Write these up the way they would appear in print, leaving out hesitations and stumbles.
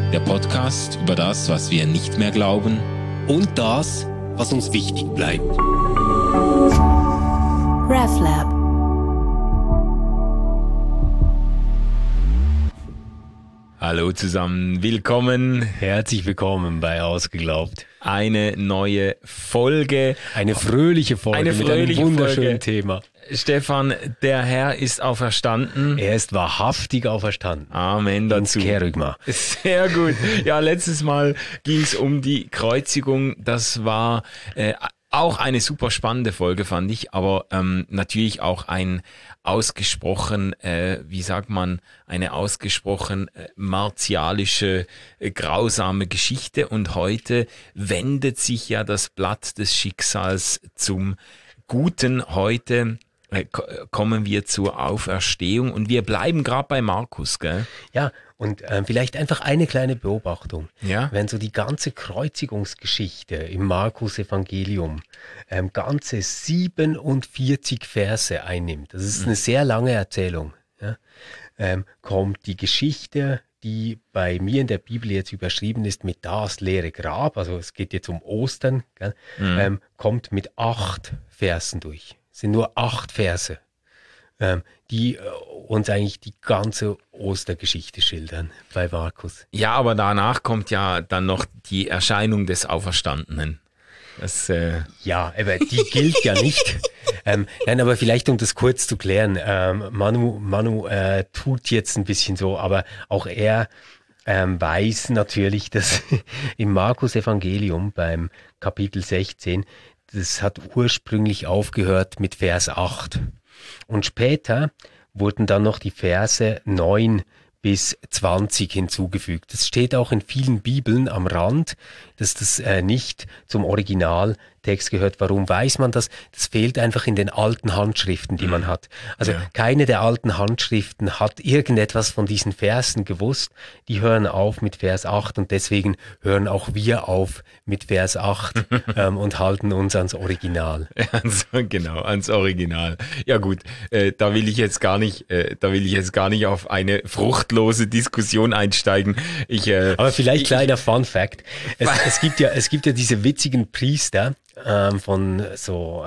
Der Podcast über das, was wir nicht mehr glauben und das, was uns wichtig bleibt. RefLab. Hallo zusammen, willkommen. Herzlich willkommen bei Ausgeglaubt. Eine neue Folge. Eine fröhliche Folge mit einem wunderschönen Thema. Stefan, der Herr ist auferstanden. Er ist wahrhaftig auferstanden. Amen dazu. Kerygma. Sehr gut. Ja, letztes Mal ging es um die Kreuzigung. Das war auch eine super spannende Folge, fand ich, aber natürlich auch ein ausgesprochen, eine ausgesprochen martialische, grausame Geschichte. Und heute wendet sich ja das Blatt des Schicksals zum Guten. Heute kommen wir zur Auferstehung und wir bleiben gerade bei Markus, gell? Ja, und vielleicht einfach eine kleine Beobachtung. Ja? Wenn so die ganze Kreuzigungsgeschichte im Markus-Evangelium ganze 47 Verse einnimmt, das ist eine sehr lange Erzählung, ja? Kommt die Geschichte, die bei mir in der Bibel jetzt überschrieben ist mit das leere Grab, also es geht jetzt um Ostern, gell? Kommt mit 8 Versen durch. Es sind nur 8 Verse, die uns eigentlich die ganze Ostergeschichte schildern bei Markus. Ja, aber danach kommt ja dann noch die Erscheinung des Auferstandenen. Das, Ja, aber die gilt ja nicht. Nein, aber vielleicht um das kurz zu klären, Manu tut jetzt ein bisschen so, aber auch er weiß natürlich, dass im Markus-Evangelium beim Kapitel 16, das hat ursprünglich aufgehört mit Vers 8. Und später wurden dann noch die Verse 9 bis 20 hinzugefügt. Das steht auch in vielen Bibeln am Rand, dass das nicht zum Originaltext gehört. Warum weiß man das? Das fehlt einfach in den alten Handschriften, die man hat. Also keine der alten Handschriften hat irgendetwas von diesen Versen gewusst. Die hören auf mit Vers 8 und deswegen hören auch wir auf mit Vers 8 und halten uns ans Original. Genau, ans Original. Ja gut, da will ich jetzt gar nicht auf eine fruchtlose Diskussion einsteigen. Aber vielleicht kleiner Fun Fact. Es gibt ja diese witzigen Priester von so,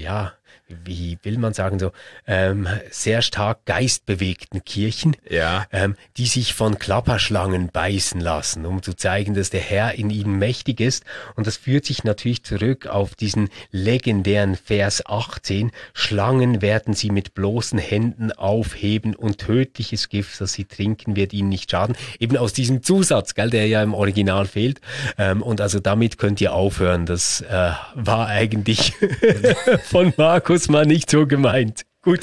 wie will man sagen, so sehr stark geistbewegten Kirchen, Ja. Die sich von Klapperschlangen beißen lassen, um zu zeigen, dass der Herr in ihnen mächtig ist. Und das führt sich natürlich zurück auf diesen legendären Vers 18. Schlangen werden sie mit bloßen Händen aufheben und tödliches Gift, das sie trinken, wird ihnen nicht schaden. Eben aus diesem Zusatz, gell, der ja im Original fehlt. Und also damit könnt ihr aufhören. Das war eigentlich von Markus mal nicht so gemeint. Gut.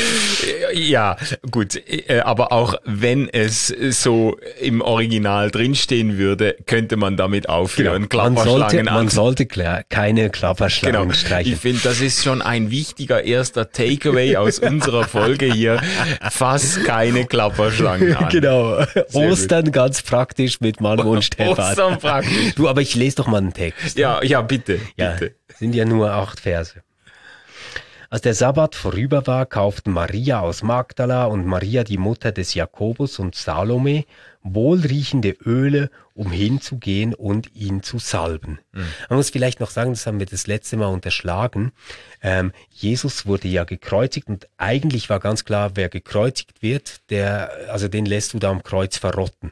Ja, gut. Aber auch wenn es so im Original drinstehen würde, könnte man damit aufhören. Genau. Man sollte keine Klapperschlangen streichen. Ich finde, das ist schon ein wichtiger erster Takeaway aus unserer Folge hier. Fass keine Klapperschlangen an. Genau. Sehr Ostern gut. Ganz praktisch mit Manu und Stefan. Ostern praktisch. Du, aber ich lese doch mal einen Text. Ja, bitte. Sind ja nur 8 Verse. Als der Sabbat vorüber war, kauften Maria aus Magdala und Maria, die Mutter des Jakobus, und Salome wohlriechende Öle, um hinzugehen und ihn zu salben. Man muss vielleicht noch sagen, das haben wir das letzte Mal unterschlagen. Jesus wurde ja gekreuzigt und eigentlich war ganz klar, wer gekreuzigt wird, den lässt du da am Kreuz verrotten.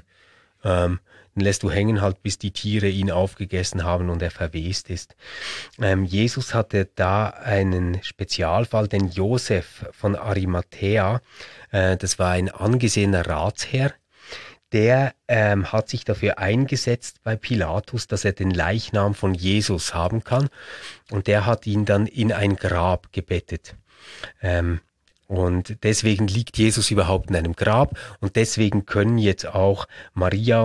Den lässt du hängen halt, bis die Tiere ihn aufgegessen haben und er verwest ist. Jesus hatte da einen Spezialfall, den Josef von Arimathäa, das war ein angesehener Ratsherr, der hat sich dafür eingesetzt bei Pilatus, dass er den Leichnam von Jesus haben kann, und der hat ihn dann in ein Grab gebettet. Und deswegen liegt Jesus überhaupt in einem Grab, und deswegen können jetzt auch Maria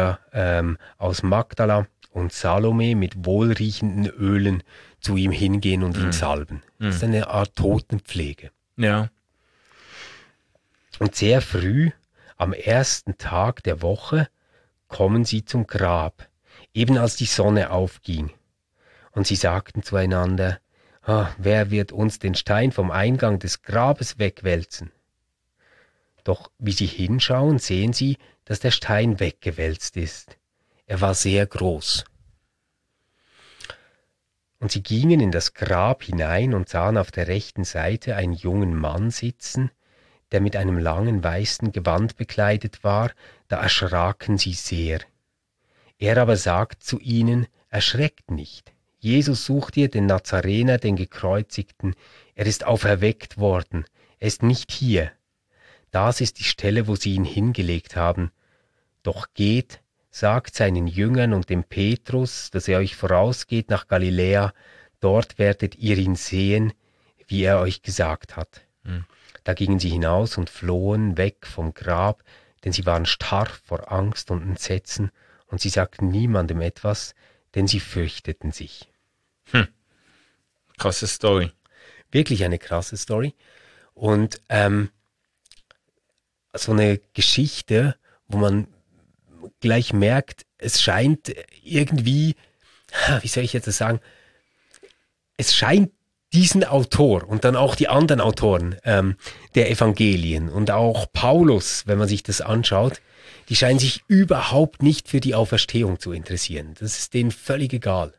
aus Magdala und Salome mit wohlriechenden Ölen zu ihm hingehen und ihn salben. Das ist eine Art Totenpflege. Ja. Und sehr früh, am ersten Tag der Woche, kommen sie zum Grab, eben als die Sonne aufging. Und sie sagten zueinander: wer wird uns den Stein vom Eingang des Grabes wegwälzen? Doch wie sie hinschauen, sehen sie, dass der Stein weggewälzt ist. Er war sehr groß. Und sie gingen in das Grab hinein und sahen auf der rechten Seite einen jungen Mann sitzen, der mit einem langen weißen Gewand bekleidet war. Da erschraken sie sehr. Er aber sagt zu ihnen: Erschreckt nicht. Jesus sucht ihr den Nazarener, den Gekreuzigten. Er ist auferweckt worden. Er ist nicht hier. Das ist die Stelle, wo sie ihn hingelegt haben. Doch geht, sagt seinen Jüngern und dem Petrus, dass er euch vorausgeht nach Galiläa. Dort werdet ihr ihn sehen, wie er euch gesagt hat. Da gingen sie hinaus und flohen weg vom Grab, denn sie waren starr vor Angst und Entsetzen, und sie sagten niemandem etwas, denn sie fürchteten sich. Krasse Story. Wirklich eine krasse Story. Und so eine Geschichte, wo man gleich merkt, es scheint irgendwie, wie soll ich jetzt das sagen, es scheint diesen Autor und dann auch die anderen Autoren der Evangelien und auch Paulus, wenn man sich das anschaut, die scheinen sich überhaupt nicht für die Auferstehung zu interessieren. Das ist denen völlig egal.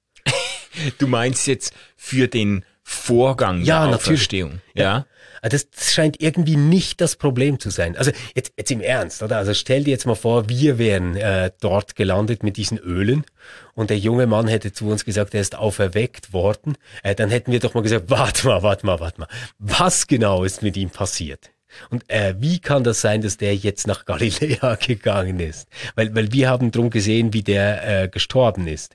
Du meinst jetzt für den Vorgang der Auferstehung? Ja. Das scheint irgendwie nicht das Problem zu sein. Also jetzt im Ernst, oder? Also stell dir jetzt mal vor, wir wären dort gelandet mit diesen Ölen und der junge Mann hätte zu uns gesagt, er ist auferweckt worden. Dann hätten wir doch mal gesagt, warte mal. Was genau ist mit ihm passiert? Und wie kann das sein, dass der jetzt nach Galiläa gegangen ist? Weil wir haben drum gesehen, wie der gestorben ist.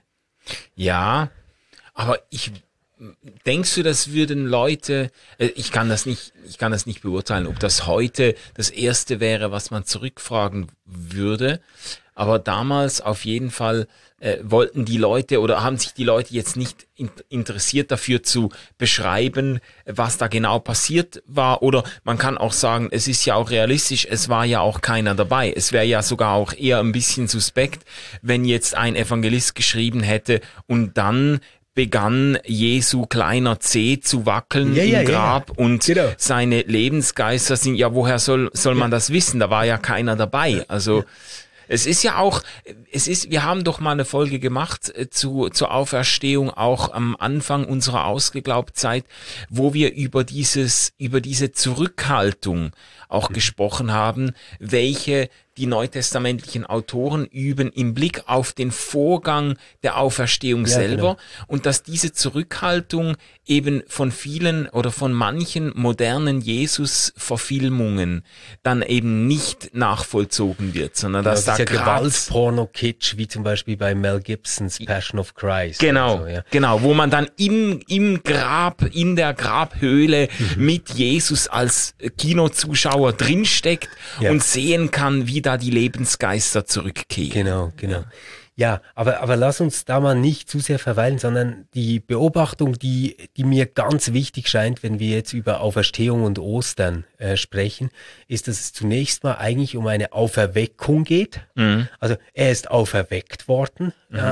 Ja, aber denkst du, das würden Leute, ich kann das nicht beurteilen, ob das heute das Erste wäre, was man zurückfragen würde, aber damals auf jeden Fall wollten die Leute oder haben sich die Leute jetzt nicht interessiert dafür zu beschreiben, was da genau passiert war, oder man kann auch sagen, es ist ja auch realistisch, es war ja auch keiner dabei. Es wäre ja sogar auch eher ein bisschen suspekt, wenn jetzt ein Evangelist geschrieben hätte und dann begann Jesu kleiner Zeh zu wackeln im Grab und genau. Seine Lebensgeister sind, ja, woher soll man das wissen? Da war ja keiner dabei. Also es ist ja auch, wir haben doch mal eine Folge gemacht zur Auferstehung, auch am Anfang unserer Ausgeglaubtzeit, wo wir über diese Zurückhaltung auch gesprochen haben, welche die neutestamentlichen Autoren üben im Blick auf den Vorgang der Auferstehung selber, genau. Und dass diese Zurückhaltung eben von vielen oder von manchen modernen Jesus-Verfilmungen dann eben nicht nachvollzogen wird, sondern dass da Gewalt-Porno-Kitsch, wie zum Beispiel bei Mel Gibsons Passion of Christ. Genau, so, ja. Genau, wo man dann im Grab, in der Grabhöhle mit Jesus als Kinozuschauer drinsteckt und sehen kann, wie da die Lebensgeister zurückkehren. Genau. Ja, aber lass uns da mal nicht zu sehr verweilen, sondern die Beobachtung, die mir ganz wichtig scheint, wenn wir jetzt über Auferstehung und Ostern sprechen, ist, dass es zunächst mal eigentlich um eine Auferweckung geht. Also er ist auferweckt worden,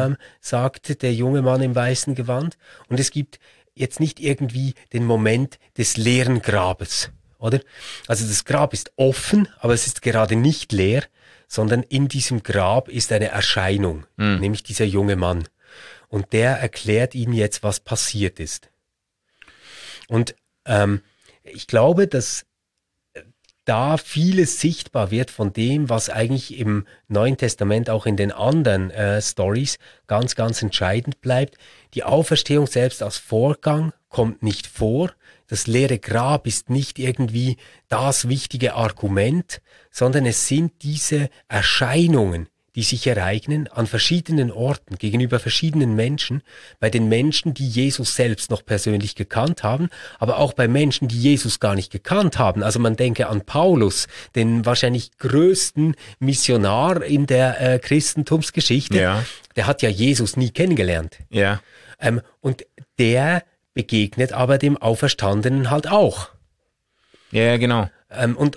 sagt der junge Mann im weißen Gewand. Und es gibt jetzt nicht irgendwie den Moment des leeren Grabes, oder? Also das Grab ist offen, aber es ist gerade nicht leer, sondern in diesem Grab ist eine Erscheinung, nämlich dieser junge Mann. Und der erklärt ihm jetzt, was passiert ist. Und ich glaube, dass da vieles sichtbar wird von dem, was eigentlich im Neuen Testament auch in den anderen Stories ganz, ganz entscheidend bleibt. Die Auferstehung selbst als Vorgang kommt nicht vor. Das leere Grab ist nicht irgendwie das wichtige Argument, sondern es sind diese Erscheinungen, die sich ereignen an verschiedenen Orten, gegenüber verschiedenen Menschen, bei den Menschen, die Jesus selbst noch persönlich gekannt haben, aber auch bei Menschen, die Jesus gar nicht gekannt haben. Also man denke an Paulus, den wahrscheinlich größten Missionar in der Christentumsgeschichte. Ja. Der hat ja Jesus nie kennengelernt. Ja. Und der begegnet aber dem Auferstandenen halt auch. Ja, genau. Und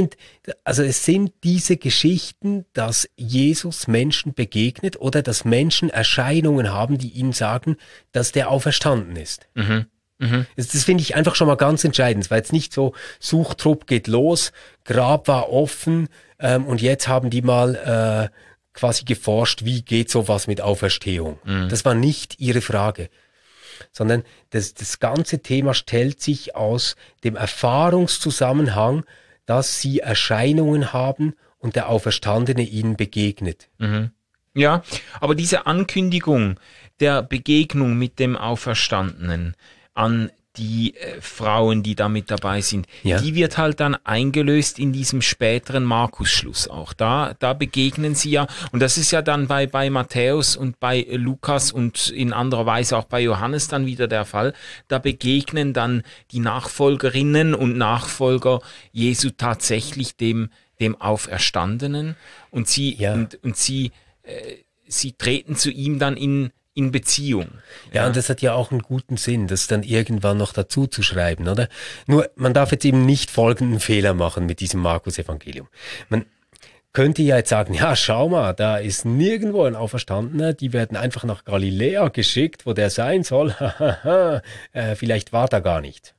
es sind diese Geschichten, dass Jesus Menschen begegnet oder dass Menschen Erscheinungen haben, die ihnen sagen, dass der auferstanden ist. Das finde ich einfach schon mal ganz entscheidend. Es war jetzt nicht so, Suchtrupp geht los, Grab war offen und jetzt haben die mal quasi geforscht, wie geht sowas mit Auferstehung. Das war nicht ihre Frage, sondern das ganze Thema stellt sich aus dem Erfahrungszusammenhang, dass sie Erscheinungen haben und der Auferstandene ihnen begegnet. Ja, aber diese Ankündigung der Begegnung mit dem Auferstandenen an die Frauen, die da mit dabei sind, die wird halt dann eingelöst in diesem späteren Markus-Schluss auch. Da begegnen sie ja, und das ist ja dann bei Matthäus und bei Lukas und in anderer Weise auch bei Johannes dann wieder der Fall. Da begegnen dann die Nachfolgerinnen und Nachfolger Jesu tatsächlich dem Auferstandenen und sie sie treten zu ihm dann in Beziehung. Ja, und das hat ja auch einen guten Sinn, das dann irgendwann noch dazu zu schreiben, oder? Nur, man darf jetzt eben nicht folgenden Fehler machen mit diesem Markus-Evangelium. Man könnte ja jetzt sagen, ja, schau mal, da ist nirgendwo ein Auferstandener, die werden einfach nach Galiläa geschickt, wo der sein soll. Vielleicht war da gar nicht.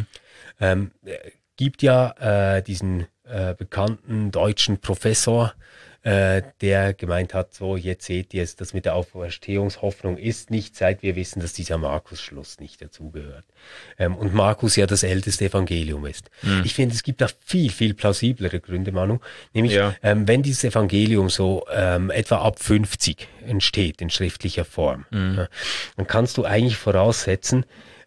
Gibt ja diesen bekannten deutschen Professor, der gemeint hat, so jetzt seht ihr es, das mit der Auferstehungshoffnung ist nicht, seit wir wissen, dass dieser Markus-Schluss nicht dazugehört. Und Markus ja das älteste Evangelium ist. Ich finde, es gibt da viel, viel plausiblere Gründe, Manu. Nämlich, wenn dieses Evangelium so etwa ab 50 entsteht in schriftlicher Form, dann kannst du eigentlich voraussetzen,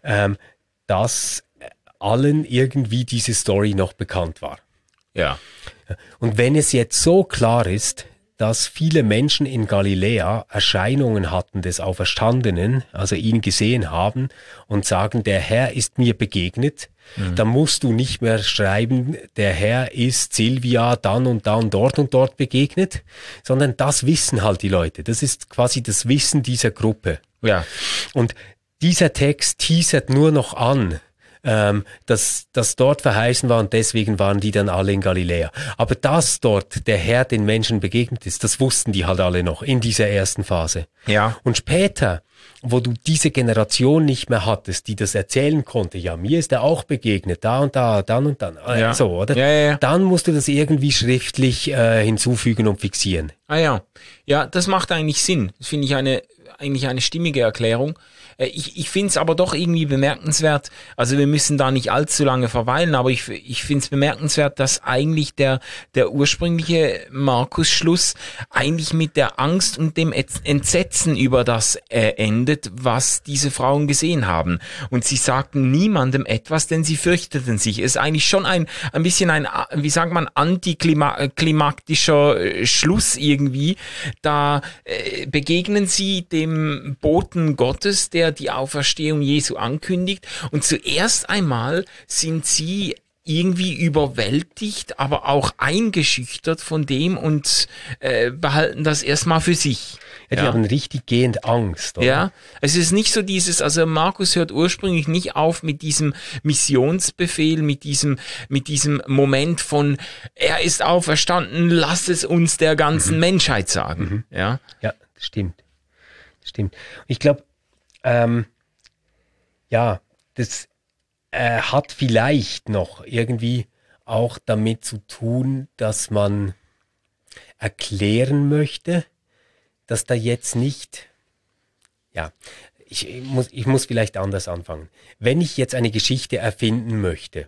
dass allen irgendwie diese Story noch bekannt war. Ja. Und wenn es jetzt so klar ist, dass viele Menschen in Galiläa Erscheinungen hatten des Auferstandenen, also ihn gesehen haben und sagen, der Herr ist mir begegnet, dann musst du nicht mehr schreiben, der Herr ist Silvia dann und dort begegnet, sondern das wissen halt die Leute. Das ist quasi das Wissen dieser Gruppe. Ja. Und dieser Text teasert nur noch an, dass das dort verheißen war und deswegen waren die dann alle in Galiläa. Aber dass dort der Herr den Menschen begegnet ist, das wussten die halt alle noch in dieser ersten Phase. Ja. Und später, wo du diese Generation nicht mehr hattest, die das erzählen konnte, ja, mir ist er auch begegnet, da und da, dann und dann, so, oder? Ja. Dann musst du das irgendwie schriftlich hinzufügen und fixieren. Ah ja. Ja, das macht eigentlich Sinn. Das finde ich eigentlich eine stimmige Erklärung. Ich finde es aber doch irgendwie bemerkenswert, also wir müssen da nicht allzu lange verweilen, aber ich finde es bemerkenswert, dass eigentlich der ursprüngliche Markus-Schluss eigentlich mit der Angst und dem Entsetzen über das endet, was diese Frauen gesehen haben. Und sie sagten niemandem etwas, denn sie fürchteten sich. Es ist eigentlich schon ein bisschen ein, wie sagt man, antiklimaktischer Schluss irgendwie. Da begegnen sie dem Boten Gottes, der die Auferstehung Jesu ankündigt. Und zuerst einmal sind sie irgendwie überwältigt, aber auch eingeschüchtert von dem und behalten das erstmal für sich. Ja, die haben richtig gehend Angst. Oder? Ja, es ist nicht so dieses, also Markus hört ursprünglich nicht auf mit diesem Missionsbefehl, mit diesem Moment von, er ist auferstanden, lass es uns der ganzen Menschheit sagen. Ja, das stimmt. Ich glaube, das hat vielleicht noch irgendwie auch damit zu tun, dass man erklären möchte, dass da jetzt nicht, ich muss vielleicht anders anfangen. Wenn ich jetzt eine Geschichte erfinden möchte,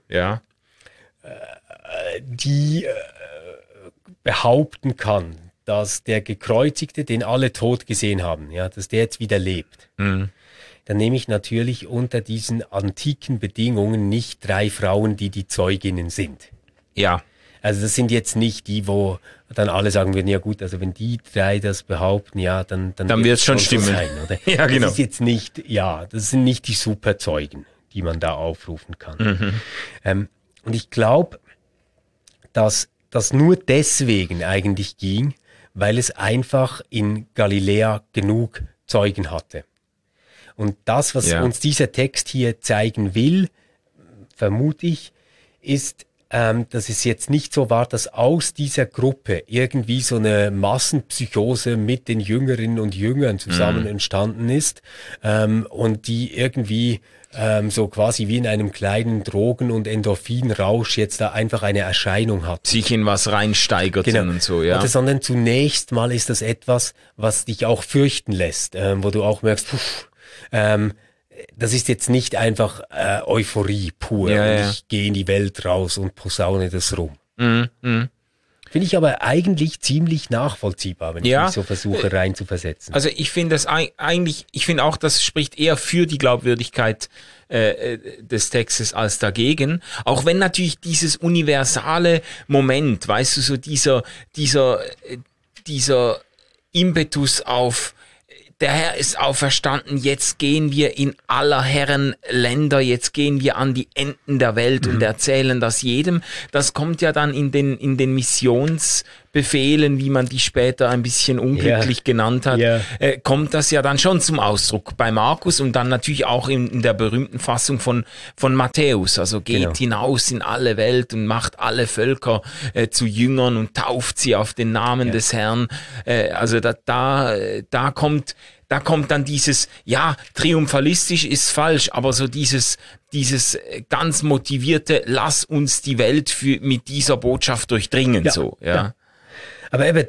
die behaupten kann, dass der Gekreuzigte, den alle tot gesehen haben, dass der jetzt wieder lebt, dann nehme ich natürlich unter diesen antiken Bedingungen nicht 3 Frauen, die Zeuginnen sind. Ja. Also das sind jetzt nicht die, wo dann alle sagen würden, ja gut, also wenn die 3 das behaupten, dann wird es schon stimmen. So sein, oder? Ja, genau. Das ist jetzt nicht, das sind nicht die Superzeugen, die man da aufrufen kann. Und ich glaube, dass das nur deswegen eigentlich ging, weil es einfach in Galiläa genug Zeugen hatte. Und das, was uns dieser Text hier zeigen will, vermute ich, ist, dass es jetzt nicht so war, dass aus dieser Gruppe irgendwie so eine Massenpsychose mit den Jüngerinnen und Jüngern zusammen entstanden ist und die irgendwie so quasi wie in einem kleinen Drogen- und Endorphinrausch jetzt da einfach eine Erscheinung hat. Sich in was reinsteigert und so, ja. Also, sondern zunächst mal ist das etwas, was dich auch fürchten lässt, wo du auch merkst, das ist jetzt nicht einfach Euphorie pur und ich gehe in die Welt raus und posaune das rum. Finde ich aber eigentlich ziemlich nachvollziehbar, wenn ich mich so versuche reinzuversetzen. Also ich finde das ich finde auch, das spricht eher für die Glaubwürdigkeit des Textes als dagegen. Auch wenn natürlich dieses universale Moment, weißt du, so dieser Impetus auf der Herr ist auferstanden, jetzt gehen wir in aller Herren Länder, jetzt gehen wir an die Enden der Welt und erzählen das jedem. Das kommt ja dann in den Missionsbefehlen, wie man die später ein bisschen unglücklich genannt hat, kommt das ja dann schon zum Ausdruck bei Markus und dann natürlich auch in der berühmten Fassung von Matthäus. Also geht hinaus in alle Welt und macht alle Völker zu Jüngern und tauft sie auf den Namen des Herrn. Also da kommt dann dieses, triumphalistisch ist falsch, aber so dieses ganz motivierte, lass uns die Welt mit dieser Botschaft durchdringen, Ja. Aber eben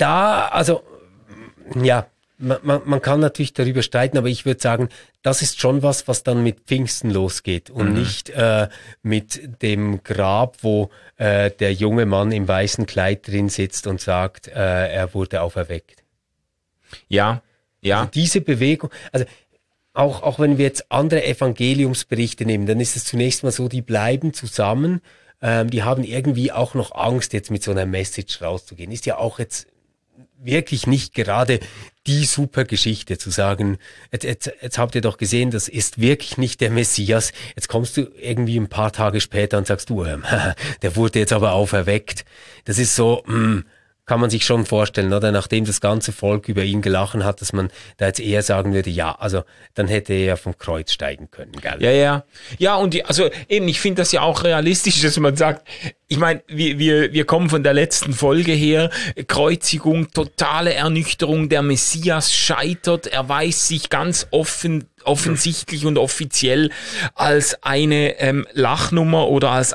man kann natürlich darüber streiten, aber ich würde sagen, das ist schon was dann mit Pfingsten losgeht und nicht mit dem Grab, wo der junge Mann im weißen Kleid drin sitzt und sagt, er wurde auferweckt. Ja. Also diese Bewegung, also auch wenn wir jetzt andere Evangeliumsberichte nehmen, dann ist es zunächst mal so, die bleiben zusammen, die haben irgendwie auch noch Angst, jetzt mit so einer Message rauszugehen. Ist ja auch jetzt wirklich nicht gerade die super Geschichte zu sagen, jetzt habt ihr doch gesehen, das ist wirklich nicht der Messias. Jetzt kommst du irgendwie ein paar Tage später und sagst du, der wurde jetzt aber auferweckt. Das ist so, kann man sich schon vorstellen, oder? Nachdem das ganze Volk über ihn gelachen hat, dass man da jetzt eher sagen würde, also dann hätte er ja vom Kreuz steigen können, gell? Ja. Ja, und ich finde das ja auch realistisch, dass man sagt, ich meine, wir kommen von der letzten Folge her, Kreuzigung, totale Ernüchterung, der Messias scheitert, er weiß sich ganz offensichtlich und offiziell als eine Lachnummer oder als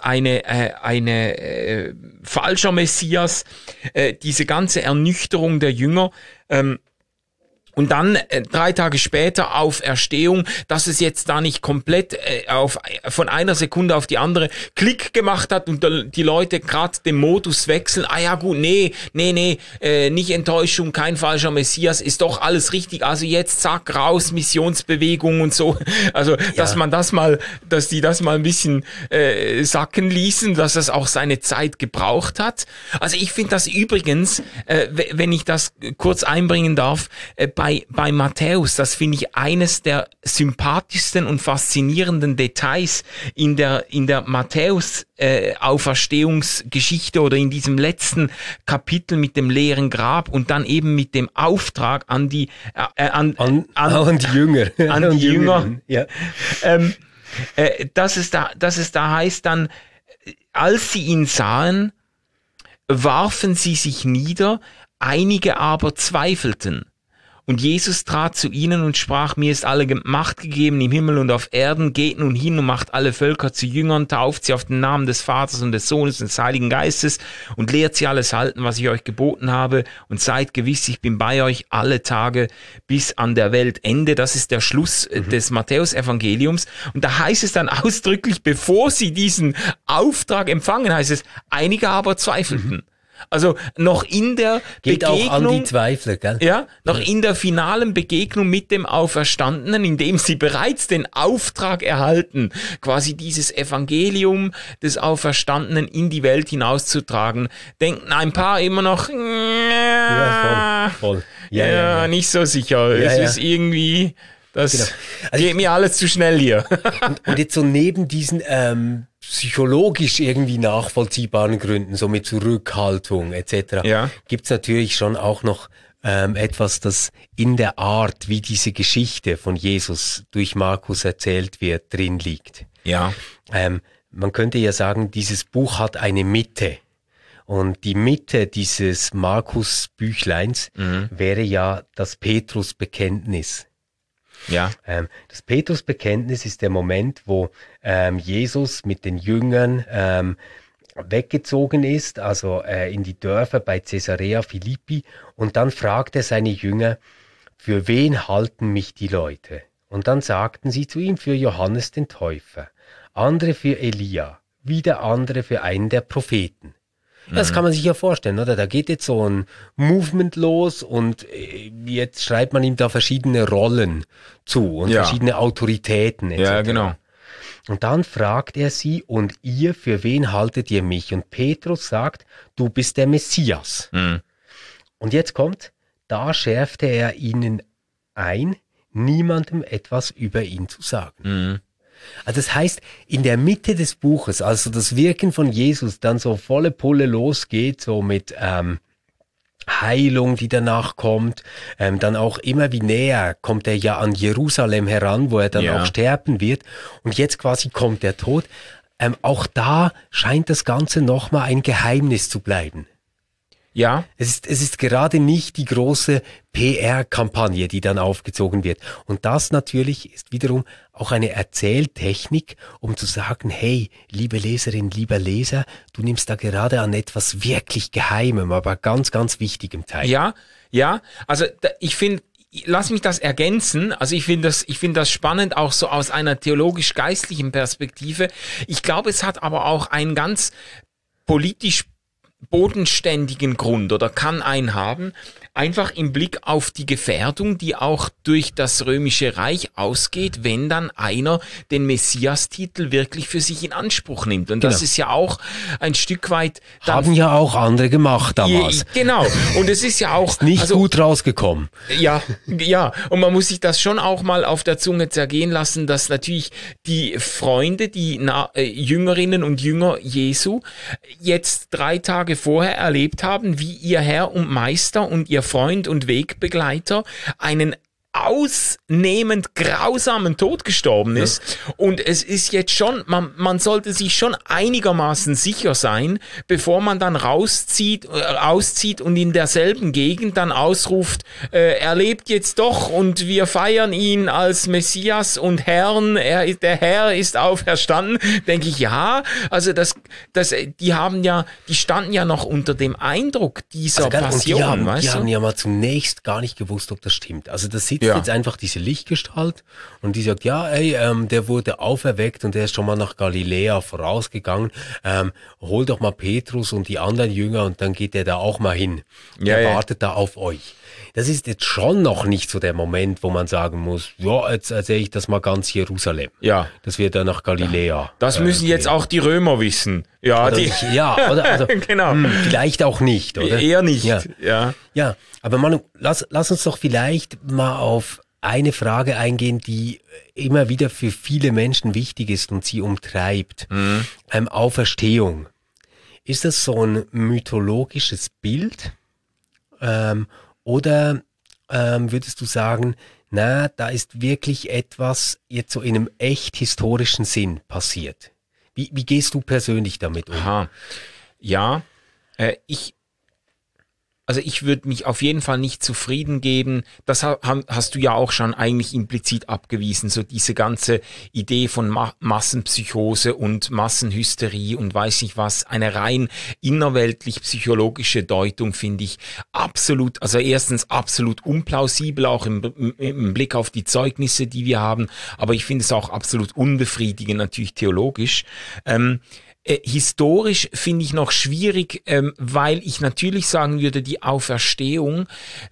eine falscher Messias, diese ganze Ernüchterung der Jünger, und dann 3 Tage später Auferstehung, dass es jetzt da nicht komplett von einer Sekunde auf die andere Klick gemacht hat und die Leute gerade den Modus wechseln. Nee, nicht Enttäuschung, kein falscher Messias, ist doch alles richtig. Also jetzt zack, raus, Missionsbewegung und so. Also, dass die das mal ein bisschen sacken ließen, dass das auch seine Zeit gebraucht hat. Also ich finde das übrigens, wenn ich das kurz einbringen darf, bei Matthäus, das finde ich eines der sympathischsten und faszinierenden Details in der Matthäus Auferstehungsgeschichte oder in diesem letzten Kapitel mit dem leeren Grab und dann eben mit dem Auftrag an die Jünger. An die Jünger. Ja. Dass es da heißt dann, als sie ihn sahen, warfen sie sich nieder, einige aber zweifelten. Und Jesus trat zu ihnen und sprach, mir ist alle Macht gegeben im Himmel und auf Erden, geht nun hin und macht alle Völker zu Jüngern, tauft sie auf den Namen des Vaters und des Sohnes und des Heiligen Geistes und lehrt sie alles halten, was ich euch geboten habe und seid gewiss, ich bin bei euch alle Tage bis an der Weltende. Das ist der Schluss des Matthäus-Evangeliums und da heißt es dann ausdrücklich, bevor sie diesen Auftrag empfangen, heißt es, einige aber zweifelten. Also noch in der Geht Begegnung, auch an die Zweifler, gell? Ja, noch in der finalen Begegnung mit dem Auferstandenen, indem sie bereits den Auftrag erhalten, quasi dieses Evangelium des Auferstandenen in die Welt hinauszutragen, denken ein paar immer noch, voll. Nicht so sicher. Es ist irgendwie, das geht mir alles zu schnell hier. Und jetzt so neben diesen psychologisch irgendwie nachvollziehbaren Gründen, so mit Zurückhaltung etc., gibt's natürlich schon auch noch etwas, das in der Art, wie diese Geschichte von Jesus durch Markus erzählt wird, drin liegt. Ja. Man könnte ja sagen, dieses Buch hat eine Mitte. Und die Mitte dieses Markus-Büchleins wäre ja das Petrus-Bekenntnis. Ja. Das Petrusbekenntnis ist der Moment, wo Jesus mit den Jüngern weggezogen ist, also in die Dörfer bei Caesarea Philippi, und dann fragt er seine Jünger, für wen halten mich die Leute? Und dann sagten sie zu ihm, für Johannes den Täufer, andere für Elia, wieder andere für einen der Propheten. Das kann man sich ja vorstellen, oder? Da geht jetzt so ein Movement los und jetzt schreibt man ihm da verschiedene Rollen zu und verschiedene Autoritäten etc. Ja, genau. Und dann fragt er sie, und ihr, für wen haltet ihr mich? Und Petrus sagt, du bist der Messias. Und jetzt kommt, da schärfte er ihnen ein, niemandem etwas über ihn zu sagen. Also das heißt, in der Mitte des Buches, also das Wirken von Jesus dann so volle Pulle losgeht, so mit Heilung, die danach kommt, dann auch immer wie näher kommt er ja an Jerusalem heran, wo er dann auch sterben wird, und jetzt quasi kommt der Tod. Auch da scheint das Ganze nochmal ein Geheimnis zu bleiben. Ja. Es ist gerade nicht die große PR-Kampagne, die dann aufgezogen wird. Und das natürlich ist wiederum auch eine Erzähltechnik, um zu sagen, hey, liebe Leserin, lieber Leser, du nimmst da gerade an etwas wirklich Geheimem, aber ganz, ganz Wichtigem teil. Ja. Also ich finde, lass mich das ergänzen. Also ich finde das spannend, auch so aus einer theologisch-geistlichen Perspektive. Ich glaube, es hat aber auch einen ganz politisch bodenständigen Grund oder kann einen haben, einfach im Blick auf die Gefährdung, die auch durch das Römische Reich ausgeht, wenn dann einer den Messias-Titel wirklich für sich in Anspruch nimmt. Und das ist ja auch ein Stück weit... Haben ja auch andere gemacht damals. Genau. Und es ist ja auch... Ist nicht gut rausgekommen. Ja. Und man muss sich das schon auch mal auf der Zunge zergehen lassen, dass natürlich die Freunde, die Jüngerinnen und Jünger Jesu jetzt 3 Tage vorher erlebt haben, wie ihr Herr und Meister und ihr Freund und Wegbegleiter einen ausnehmend grausamen Tod gestorben ist. Und es ist jetzt schon, man sollte sich schon einigermaßen sicher sein, bevor man dann auszieht und in derselben Gegend dann ausruft, er lebt jetzt doch und wir feiern ihn als Messias und Herrn, der Herr ist auferstanden. Denke ich, ja, also die standen ja noch unter dem Eindruck dieser Passion. Die haben ja mal zunächst gar nicht gewusst, ob das stimmt. Also das sitzt jetzt einfach diese Lichtgestalt und die sagt, der wurde auferweckt und der ist schon mal nach Galiläa vorausgegangen. Hol doch mal Petrus und die anderen Jünger und dann geht der da auch mal hin. Der wartet da auf euch. Das ist jetzt schon noch nicht so der Moment, wo man sagen muss, jetzt erzähle ich das mal ganz Jerusalem. Ja. Das wird dann nach Galiläa. Das müssen jetzt auch die Römer wissen. Ja, oder genau. Vielleicht auch nicht, oder? Eher nicht. Ja, aber Manu, lass uns doch vielleicht mal auf eine Frage eingehen, die immer wieder für viele Menschen wichtig ist und sie umtreibt. Auferstehung. Ist das so ein mythologisches Bild? Oder würdest du sagen, da ist wirklich etwas jetzt so in einem echt historischen Sinn passiert? Wie gehst du persönlich damit um? Aha. Ja, ich würde mich auf jeden Fall nicht zufrieden geben. Das hast du ja auch schon eigentlich implizit abgewiesen. So diese ganze Idee von Massenpsychose und Massenhysterie und weiß nicht was. Eine rein innerweltlich-psychologische Deutung finde ich absolut, also erstens absolut unplausibel, auch im Blick auf die Zeugnisse, die wir haben. Aber ich finde es auch absolut unbefriedigend, natürlich theologisch. Historisch finde ich noch schwierig, weil ich natürlich sagen würde, die Auferstehung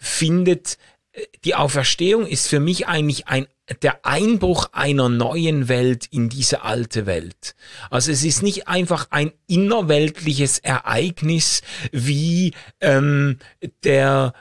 ist für mich eigentlich der Einbruch einer neuen Welt in diese alte Welt. Also es ist nicht einfach ein innerweltliches Ereignis wie der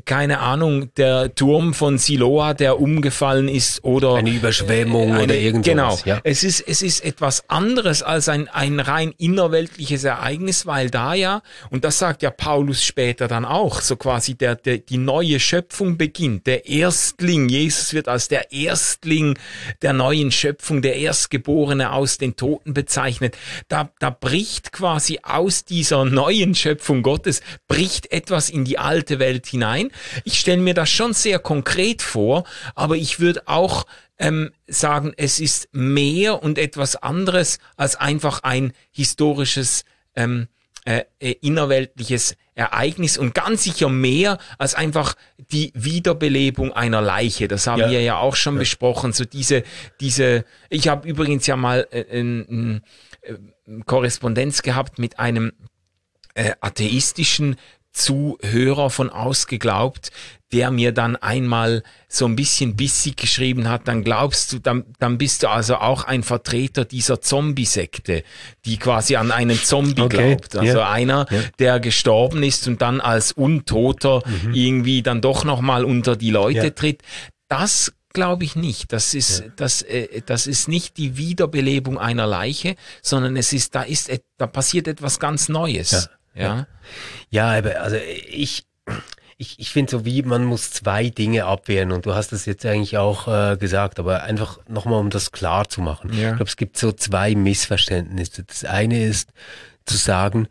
Turm von Siloa, der umgefallen ist, oder eine Überschwemmung oder irgendwas. Genau. Ja. Es ist etwas anderes als ein rein innerweltliches Ereignis, weil da ja, und das sagt ja Paulus später dann auch, so quasi die neue Schöpfung beginnt. Der Erstling, Jesus wird als der Erstling Erstling der neuen Schöpfung, der Erstgeborene aus den Toten bezeichnet. Da bricht quasi aus dieser neuen Schöpfung Gottes, bricht etwas in die alte Welt hinein. Ich stelle mir das schon sehr konkret vor, aber ich würde auch sagen, es ist mehr und etwas anderes als einfach ein historisches innerweltliches Ereignis und ganz sicher mehr als einfach die Wiederbelebung einer Leiche. Das haben wir ja auch schon besprochen. So diese. Ich habe übrigens ja mal Korrespondenz gehabt mit einem atheistischen Zuhörer von Ausgeglaubt, der mir dann einmal so ein bisschen bissig geschrieben hat, dann glaubst du, dann bist du also auch ein Vertreter dieser Zombie-Sekte, die quasi an einen Zombie glaubt. Also einer, der gestorben ist und dann als Untoter irgendwie dann doch nochmal unter die Leute tritt. Das glaube ich nicht. Das ist nicht die Wiederbelebung einer Leiche, sondern da passiert etwas ganz Neues. Ja, aber also ich finde so wie, man muss zwei Dinge abwehren und du hast das jetzt eigentlich auch gesagt, aber einfach nochmal, um das klar zu machen. Ja. Ich glaube, es gibt so zwei Missverständnisse. Das eine ist zu sagen,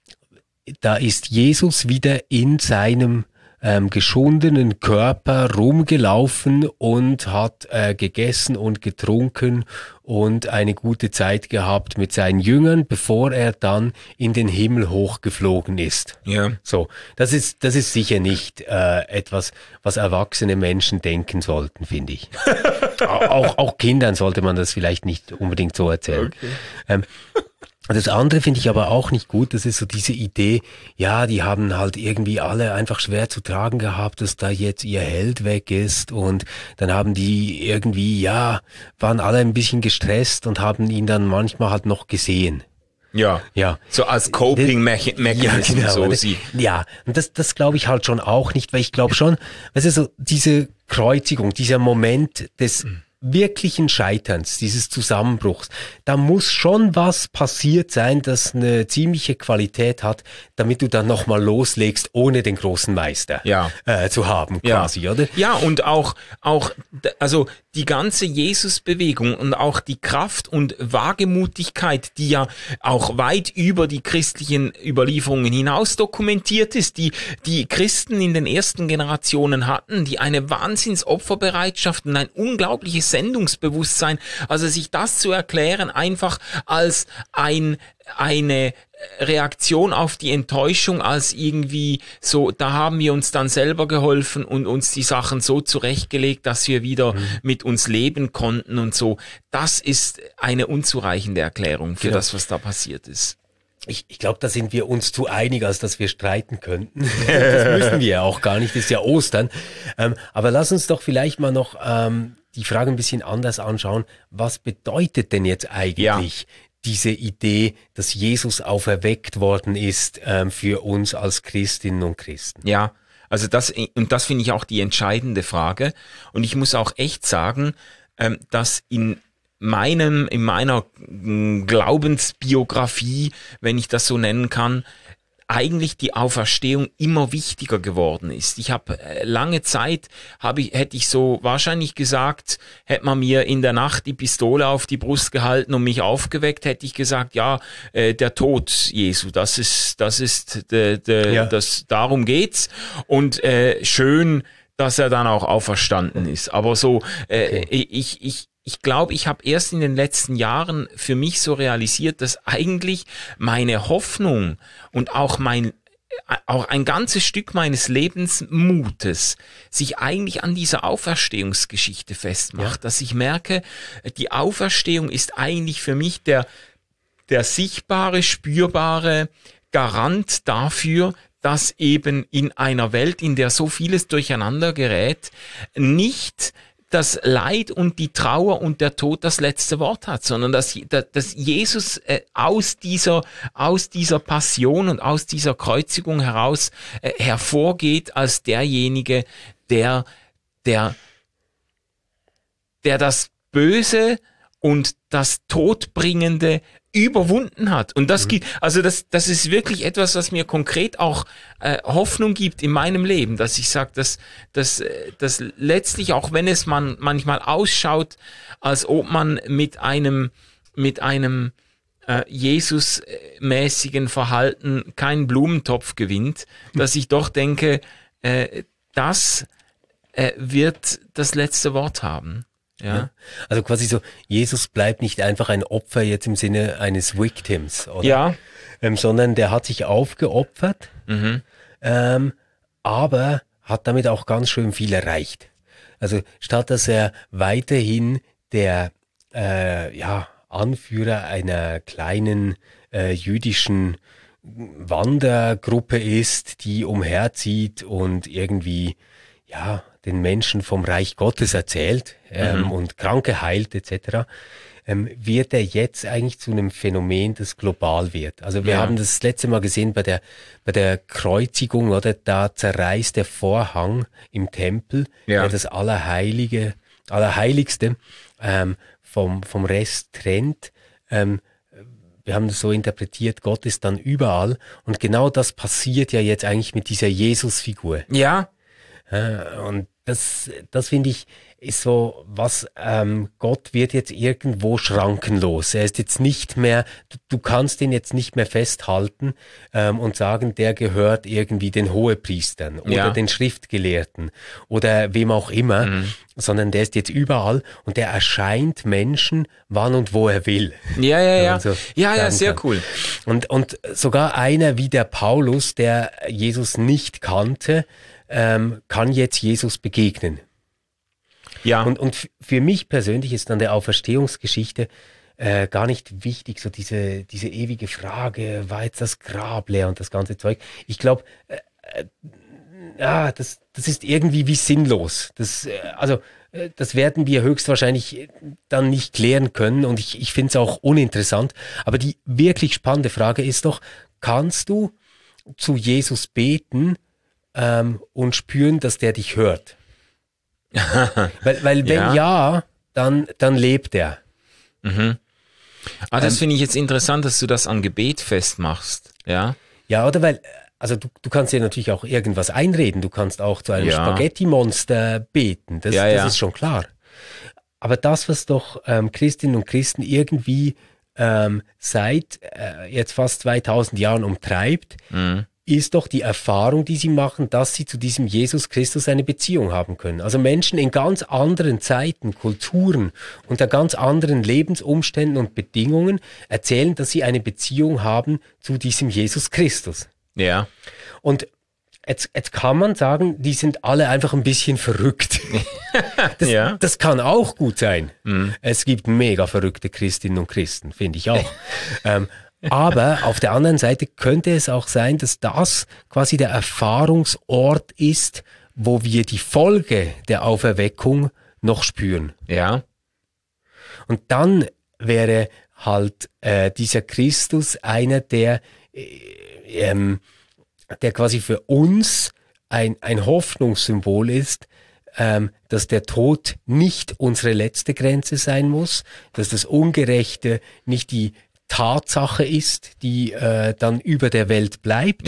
da ist Jesus wieder in seinem geschundenen Körper rumgelaufen und hat gegessen und getrunken und eine gute Zeit gehabt mit seinen Jüngern, bevor er dann in den Himmel hochgeflogen ist. Ja. So, das ist sicher nicht etwas, was erwachsene Menschen denken sollten, finde ich. auch Kindern sollte man das vielleicht nicht unbedingt so erzählen. Okay. Das andere finde ich aber auch nicht gut, das ist so diese Idee, ja, die haben halt irgendwie alle einfach schwer zu tragen gehabt, dass da jetzt ihr Held weg ist und dann haben die irgendwie, waren alle ein bisschen gestresst und haben ihn dann manchmal halt noch gesehen. Ja. So als Coping-Mechanism. Ja, genau. Ja, und das glaube ich halt schon auch nicht, weil ich glaube schon, weißt du, so diese Kreuzigung, dieser Moment des wirklichen Scheiterns, dieses Zusammenbruchs, da muss schon was passiert sein, das eine ziemliche Qualität hat, damit du dann nochmal loslegst, ohne den großen Meister zu haben, quasi, oder? Ja, und auch, also die ganze Jesus-Bewegung und auch die Kraft und Wagemutigkeit, die ja auch weit über die christlichen Überlieferungen hinaus dokumentiert ist, die Christen in den ersten Generationen hatten, die eine Wahnsinnsopferbereitschaft und ein unglaubliches Sendungsbewusstsein, also sich das zu erklären, einfach als eine Reaktion auf die Enttäuschung, als irgendwie so, da haben wir uns dann selber geholfen und uns die Sachen so zurechtgelegt, dass wir wieder mit uns leben konnten und so. Das ist eine unzureichende Erklärung für das, was da passiert ist. Ich glaube, da sind wir uns zu einig, als dass wir streiten könnten. Das müssen wir ja auch gar nicht, das ist ja Ostern. Aber lass uns doch vielleicht mal noch die Frage ein bisschen anders anschauen. Was bedeutet denn jetzt eigentlich diese Idee, dass Jesus auferweckt worden ist für uns als Christinnen und Christen? Ja, also das finde ich auch die entscheidende Frage. Und ich muss auch echt sagen, dass in meiner Glaubensbiografie, wenn ich das so nennen kann, eigentlich die Auferstehung immer wichtiger geworden ist. Ich habe lange Zeit, hätte ich so wahrscheinlich gesagt, hätte man mir in der Nacht die Pistole auf die Brust gehalten und mich aufgeweckt, hätte ich gesagt, der Tod Jesu, das darum geht's und schön, dass er dann auch auferstanden ist. Aber so, ich glaube, ich habe erst in den letzten Jahren für mich so realisiert, dass eigentlich meine Hoffnung und auch ein ganzes Stück meines Lebensmutes sich eigentlich an dieser Auferstehungsgeschichte festmacht, dass ich merke, die Auferstehung ist eigentlich für mich der sichtbare, spürbare Garant dafür, dass eben in einer Welt, in der so vieles durcheinander gerät, nicht das Leid und die Trauer und der Tod das letzte Wort hat, sondern dass Jesus aus dieser Passion und aus dieser Kreuzigung heraus hervorgeht als derjenige, der das Böse und das Todbringende überwunden hat. Und das gibt, also das ist wirklich etwas, was mir konkret auch Hoffnung gibt in meinem Leben, dass ich sage, dass letztlich, auch wenn es man manchmal ausschaut, als ob man mit einem Jesus-mäßigen Verhalten keinen Blumentopf gewinnt, dass ich doch denke, das wird das letzte Wort haben. Ja. Also quasi so, Jesus bleibt nicht einfach ein Opfer jetzt im Sinne eines Victims, oder? Ja. Sondern der hat sich aufgeopfert, aber hat damit auch ganz schön viel erreicht. Also statt dass er weiterhin der Anführer einer kleinen jüdischen Wandergruppe ist, die umherzieht und irgendwie den Menschen vom Reich Gottes erzählt und Kranke heilt etc., wird er jetzt eigentlich zu einem Phänomen, das global wird. Also wir haben das letzte Mal gesehen bei der Kreuzigung, oder? Da zerreißt der Vorhang im Tempel, der das Allerheiligste vom Rest trennt. Wir haben das so interpretiert, Gott ist dann überall. Und genau das passiert ja jetzt eigentlich mit dieser Jesus-Figur. Ja. Und das finde ich, ist so was, Gott wird jetzt irgendwo schrankenlos. Er ist jetzt nicht mehr, du kannst ihn jetzt nicht mehr festhalten und sagen, der gehört irgendwie den Hohepriestern oder den Schriftgelehrten oder wem auch immer, sondern der ist jetzt überall und der erscheint Menschen, wann und wo er will. Ja, so sehr kann. cool. Und sogar einer wie der Paulus, der Jesus nicht kannte, kann jetzt Jesus begegnen. Ja. Und für mich persönlich ist dann der Auferstehungsgeschichte gar nicht wichtig, so diese ewige Frage, war jetzt das Grab leer und das ganze Zeug. Ich glaube, das ist irgendwie wie sinnlos. Das werden wir höchstwahrscheinlich dann nicht klären können und ich finde es auch uninteressant. Aber die wirklich spannende Frage ist doch, kannst du zu Jesus beten und spüren, dass der dich hört? weil wenn dann lebt er. Das finde ich jetzt interessant, dass du das an Gebet festmachst. Ja. Ja, oder weil, also du kannst dir natürlich auch irgendwas einreden. Du kannst auch zu einem Spaghetti-Monster beten. Das ist schon klar. Aber das, was doch Christinnen und Christen irgendwie seit jetzt fast 2000 Jahren umtreibt, ist doch die Erfahrung, die sie machen, dass sie zu diesem Jesus Christus eine Beziehung haben können. Also Menschen in ganz anderen Zeiten, Kulturen, unter ganz anderen Lebensumständen und Bedingungen erzählen, dass sie eine Beziehung haben zu diesem Jesus Christus. Ja. Und jetzt kann man sagen, die sind alle einfach ein bisschen verrückt. Das kann auch gut sein. Es gibt mega verrückte Christinnen und Christen, finde ich auch. Aber auf der anderen Seite könnte es auch sein, dass das quasi der Erfahrungsort ist, wo wir die Folge der Auferweckung noch spüren. Ja. Und dann wäre halt dieser Christus einer, der quasi für uns ein Hoffnungssymbol ist, dass der Tod nicht unsere letzte Grenze sein muss, dass das Ungerechte nicht die Tatsache ist, die dann über der Welt bleibt,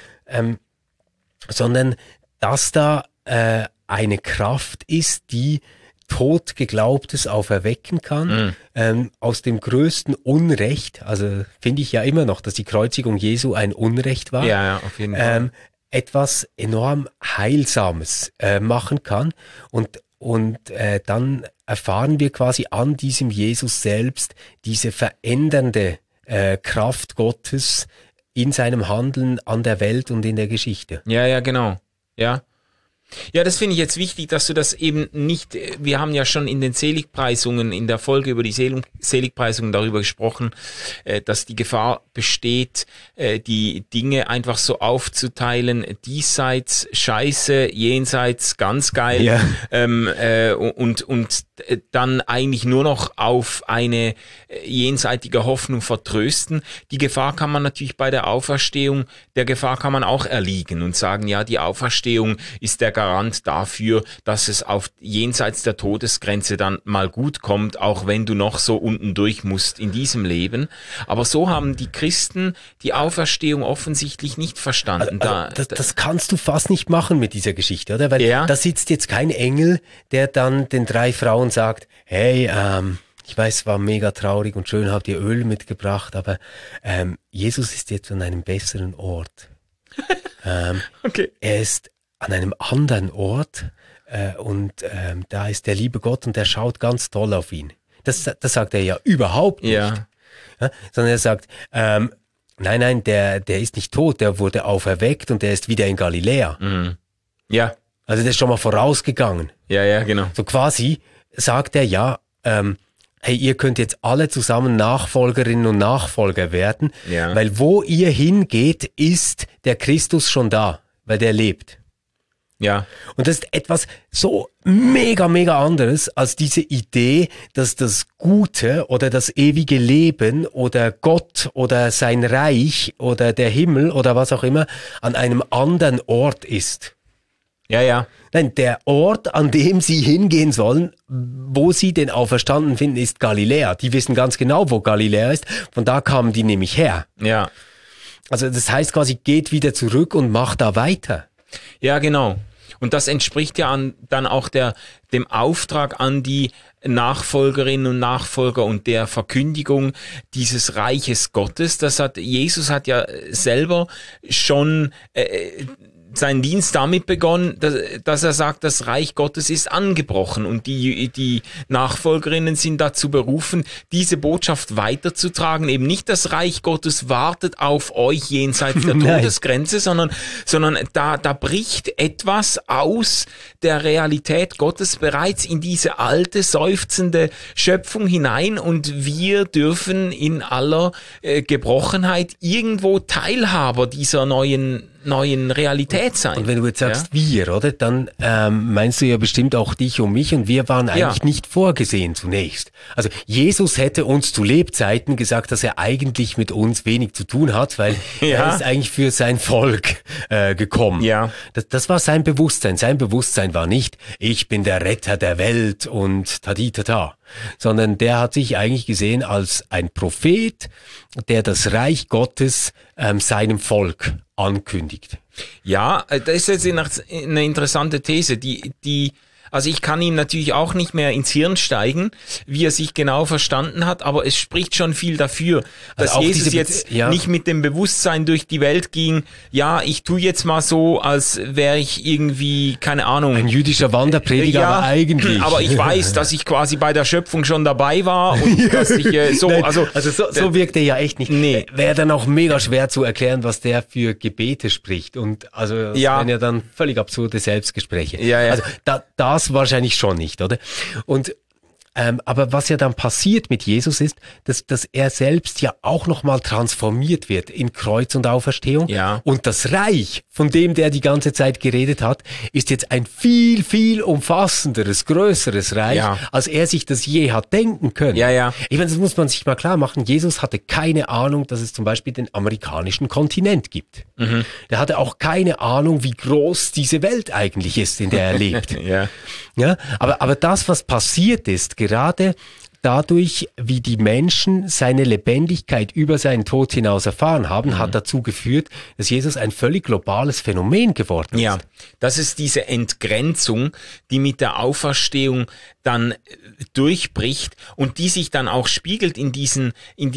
sondern dass da eine Kraft ist, die Totgeglaubtes auferwecken kann, aus dem größten Unrecht, also finde ich ja immer noch, dass die Kreuzigung Jesu ein Unrecht war, auf jeden Fall. Etwas enorm Heilsames machen kann und dann erfahren wir quasi an diesem Jesus selbst diese verändernde Kraft Gottes in seinem Handeln an der Welt und in der Geschichte. Ja, genau. Ja. Ja, das finde ich jetzt wichtig, dass du das eben nicht, wir haben ja schon in den Seligpreisungen, in der Folge über die Seligpreisungen darüber gesprochen, dass die Gefahr besteht, die Dinge einfach so aufzuteilen, diesseits scheiße, jenseits ganz geil, und dann eigentlich nur noch auf eine jenseitige Hoffnung vertrösten. Die Gefahr kann man natürlich bei der Auferstehung, der Gefahr kann man auch erliegen und sagen, ja, die Auferstehung ist der Garant dafür, dass es auf jenseits der Todesgrenze dann mal gut kommt, auch wenn du noch so unten durch musst in diesem Leben. Aber so haben die Christen die Auferstehung offensichtlich nicht verstanden. Das kannst du fast nicht machen mit dieser Geschichte, oder? Weil da sitzt jetzt kein Engel, der dann den 3 Frauen sagt, hey, ich weiß, es war mega traurig und schön, habt ihr Öl mitgebracht, aber Jesus ist jetzt an einem besseren Ort. Okay. Er ist an einem anderen Ort und da ist der liebe Gott und der schaut ganz toll auf ihn. Das sagt er ja überhaupt nicht. Ja, sondern er sagt, nein, der ist nicht tot, der wurde auferweckt und der ist wieder in Galiläa. Mhm. Ja. Also der ist schon mal vorausgegangen. Ja, genau. So quasi sagt er hey, ihr könnt jetzt alle zusammen Nachfolgerinnen und Nachfolger werden, weil wo ihr hingeht, ist der Christus schon da, weil der lebt. Ja. Und das ist etwas so mega, mega anderes als diese Idee, dass das Gute oder das ewige Leben oder Gott oder sein Reich oder der Himmel oder was auch immer an einem anderen Ort ist. Ja. Nein, der Ort, an dem sie hingehen sollen, wo sie den Auferstandenen finden, ist Galiläa. Die wissen ganz genau, wo Galiläa ist. Von da kamen die nämlich her. Ja. Also das heißt quasi, geht wieder zurück und macht da weiter. Ja, genau. Und das entspricht ja dann auch dem Auftrag an die Nachfolgerinnen und Nachfolger und der Verkündigung dieses Reiches Gottes. Jesus hat ja selber schon seinen Dienst damit begonnen, dass er sagt, das Reich Gottes ist angebrochen und die Nachfolgerinnen sind dazu berufen, diese Botschaft weiterzutragen. Eben nicht das Reich Gottes wartet auf euch jenseits der Todesgrenze, sondern da bricht etwas aus der Realität Gottes bereits in diese alte, seufzende Schöpfung hinein und wir dürfen in aller Gebrochenheit irgendwo Teilhaber dieser neuen Realität sein. Und wenn du jetzt sagst wir, oder, dann meinst du ja bestimmt auch dich und mich und wir waren eigentlich nicht vorgesehen zunächst. Also Jesus hätte uns zu Lebzeiten gesagt, dass er eigentlich mit uns wenig zu tun hat, weil er ist eigentlich für sein Volk gekommen. Ja. Das war sein Bewusstsein. Sein Bewusstsein war nicht, ich bin der Retter der Welt und taditata, sondern der hat sich eigentlich gesehen als ein Prophet, der das Reich Gottes seinem Volk ankündigt. Ja, das ist jetzt eine interessante These, also ich kann ihm natürlich auch nicht mehr ins Hirn steigen, wie er sich genau verstanden hat, aber es spricht schon viel dafür, dass also Jesus jetzt nicht mit dem Bewusstsein durch die Welt ging, ich tue jetzt mal so, als wäre ich irgendwie, keine Ahnung. Ein jüdischer Wanderprediger, aber eigentlich. Aber ich weiß, dass ich quasi bei der Schöpfung schon dabei war und dass ich so, Nein, so wirkt er ja echt nicht. Nee. Wäre dann auch mega schwer zu erklären, was der für Gebete spricht und also das wären ja dann völlig absurde Selbstgespräche. Ja. Also das wahrscheinlich schon nicht, oder? Und aber was ja dann passiert mit Jesus ist, dass er selbst ja auch nochmal transformiert wird in Kreuz und Auferstehung. Ja. Und das Reich, von dem der die ganze Zeit geredet hat, ist jetzt ein viel, viel umfassenderes, größeres Reich, als er sich das je hat denken können. Ja. Ich meine, das muss man sich mal klar machen. Jesus hatte keine Ahnung, dass es zum Beispiel den amerikanischen Kontinent gibt. Mhm. Der hatte auch keine Ahnung, wie groß diese Welt eigentlich ist, in der er lebt. Ja, aber das, was passiert ist, gerade dadurch, wie die Menschen seine Lebendigkeit über seinen Tod hinaus erfahren haben, hat dazu geführt, dass Jesus ein völlig globales Phänomen geworden ist. Ja, das ist diese Entgrenzung, die mit der Auferstehung dann durchbricht und die sich dann auch spiegelt in diesen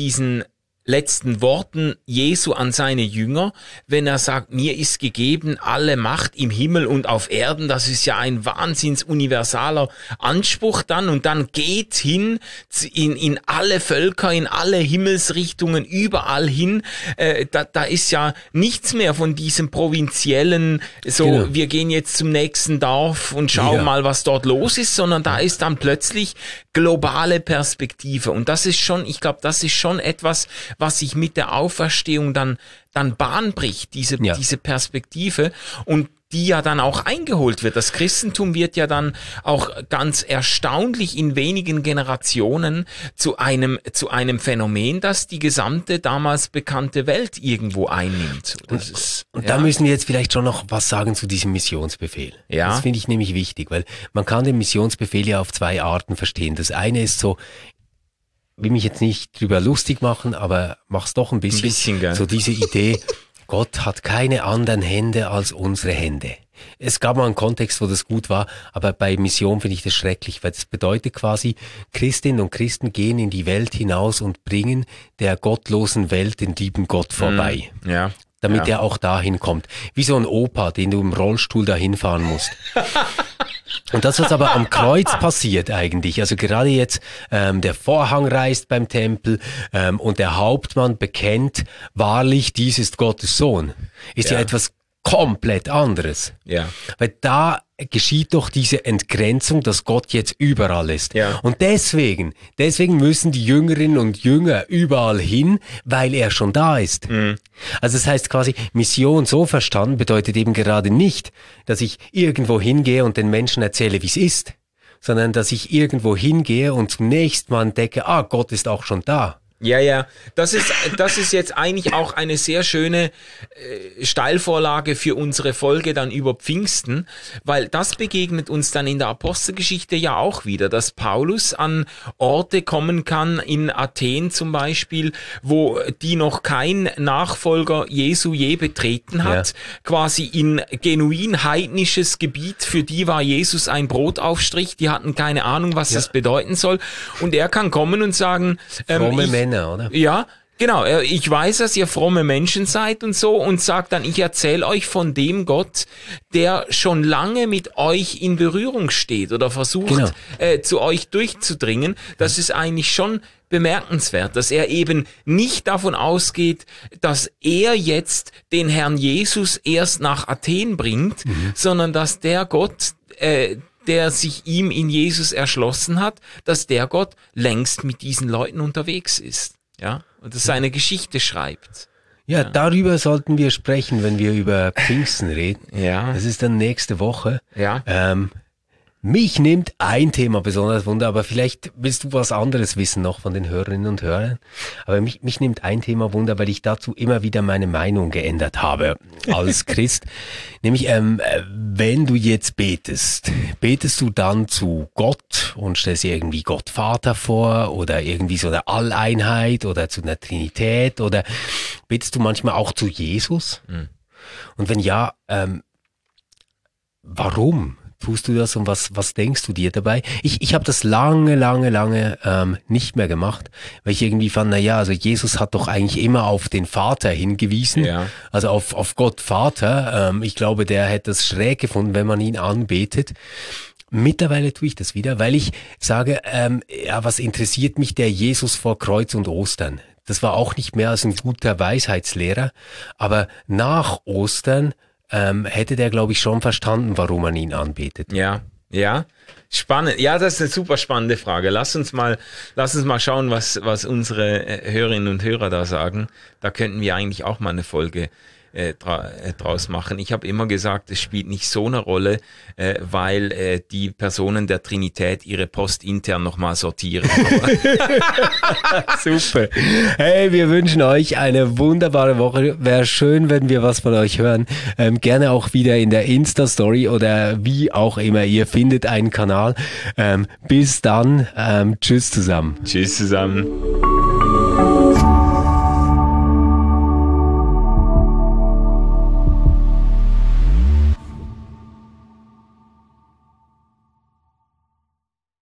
letzten Worten Jesu an seine Jünger, wenn er sagt, mir ist gegeben alle Macht im Himmel und auf Erden. Das ist ja ein wahnsinns universaler Anspruch dann und dann geht hin in alle Völker, in alle Himmelsrichtungen, überall hin. Da ist ja nichts mehr von diesem provinziellen, wir gehen jetzt zum nächsten Dorf und schauen mal, was dort los ist, sondern da ist dann plötzlich globale Perspektive und das ist schon, ich glaube, das ist schon etwas, was sich mit der Auferstehung dann Bahn bricht, diese Perspektive. Und die ja dann auch eingeholt wird. Das Christentum wird ja dann auch ganz erstaunlich in wenigen Generationen zu einem Phänomen, das die gesamte damals bekannte Welt irgendwo einnimmt. Und da müssen wir jetzt vielleicht schon noch was sagen zu diesem Missionsbefehl. Ja. Das finde ich nämlich wichtig, weil man kann den Missionsbefehl ja auf zwei Arten verstehen. Das eine ist so, will mich jetzt nicht drüber lustig machen, aber mach's doch ein bisschen gell? So diese Idee, Gott hat keine anderen Hände als unsere Hände. Es gab mal einen Kontext, wo das gut war, aber bei Mission finde ich das schrecklich, weil das bedeutet quasi, Christinnen und Christen gehen in die Welt hinaus und bringen der gottlosen Welt den lieben Gott vorbei. Ja. Damit er auch dahin kommt. Wie so ein Opa, den du im Rollstuhl dahin fahren musst. Und das, was aber am Kreuz passiert eigentlich, also gerade jetzt, der Vorhang reißt beim Tempel und der Hauptmann bekennt, wahrlich, dies ist Gottes Sohn, ist ja etwas komplett anderes. Ja. Weil da geschieht doch diese Entgrenzung, dass Gott jetzt überall ist. Ja. Und deswegen müssen die Jüngerinnen und Jünger überall hin, weil er schon da ist. Mhm. Also das heißt quasi, Mission so verstanden bedeutet eben gerade nicht, dass ich irgendwo hingehe und den Menschen erzähle, wie es ist, sondern dass ich irgendwo hingehe und zum nächsten Mal entdecke, Gott ist auch schon da. Ja, das ist jetzt eigentlich auch eine sehr schöne Steilvorlage für unsere Folge dann über Pfingsten, weil das begegnet uns dann in der Apostelgeschichte ja auch wieder, dass Paulus an Orte kommen kann, in Athen zum Beispiel, wo die noch kein Nachfolger Jesu je betreten hat, quasi in genuin heidnisches Gebiet, für die war Jesus ein Brotaufstrich, die hatten keine Ahnung, was das bedeuten soll, und er kann kommen und sagen, oder? Ja, genau. Ich weiß, dass ihr fromme Menschen seid und so, und sagt dann, ich erzähle euch von dem Gott, der schon lange mit euch in Berührung steht oder versucht, zu euch durchzudringen. Das ist eigentlich schon bemerkenswert, dass er eben nicht davon ausgeht, dass er jetzt den Herrn Jesus erst nach Athen bringt, sondern dass der Gott, der sich ihm in Jesus erschlossen hat, dass der Gott längst mit diesen Leuten unterwegs ist, ja, und dass seine Geschichte schreibt. Ja, darüber sollten wir sprechen, wenn wir über Pfingsten reden. Ja. Das ist dann nächste Woche. Ja. Mich nimmt ein Thema besonders Wunder, aber vielleicht willst du was anderes wissen noch von den Hörerinnen und Hörern. Aber mich nimmt ein Thema Wunder, weil ich dazu immer wieder meine Meinung geändert habe als Christ. Nämlich, wenn du jetzt betest du dann zu Gott und stellst dir irgendwie Gott Vater vor oder irgendwie so eine Alleinheit oder zu einer Trinität, oder betest du manchmal auch zu Jesus? Und wenn ja, warum tust du das und was denkst du dir dabei? Ich habe das lange nicht mehr gemacht, weil ich irgendwie fand, also Jesus hat doch eigentlich immer auf den Vater hingewiesen, also auf Gott Vater. Ich glaube, der hätte es schräg gefunden, wenn man ihn anbetet. Mittlerweile tue ich das wieder, weil ich sage, was interessiert mich der Jesus vor Kreuz und Ostern? Das war auch nicht mehr als ein guter Weisheitslehrer, aber nach Ostern hätte der, glaube ich, schon verstanden, warum man ihn anbetet. Ja. Spannend. Ja, das ist eine super spannende Frage. Lass uns mal schauen, was unsere Hörerinnen und Hörer da sagen. Da könnten wir eigentlich auch mal eine Folge draus machen. Ich habe immer gesagt, es spielt nicht so eine Rolle, weil die Personen der Trinität ihre Post intern nochmal sortieren. Super. Hey, wir wünschen euch eine wunderbare Woche. Wäre schön, wenn wir was von euch hören. Gerne auch wieder in der Insta-Story oder wie auch immer. Ihr findet einen Kanal. Bis dann. Tschüss zusammen. Tschüss zusammen.